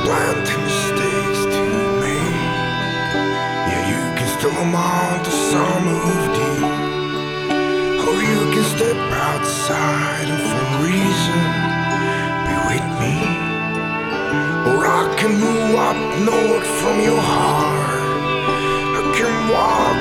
plenty mistakes to make. Yeah, you can still amount to some of deep. Or you can step outside and for a reason be with me. Or I can move up north from your heart. I can walk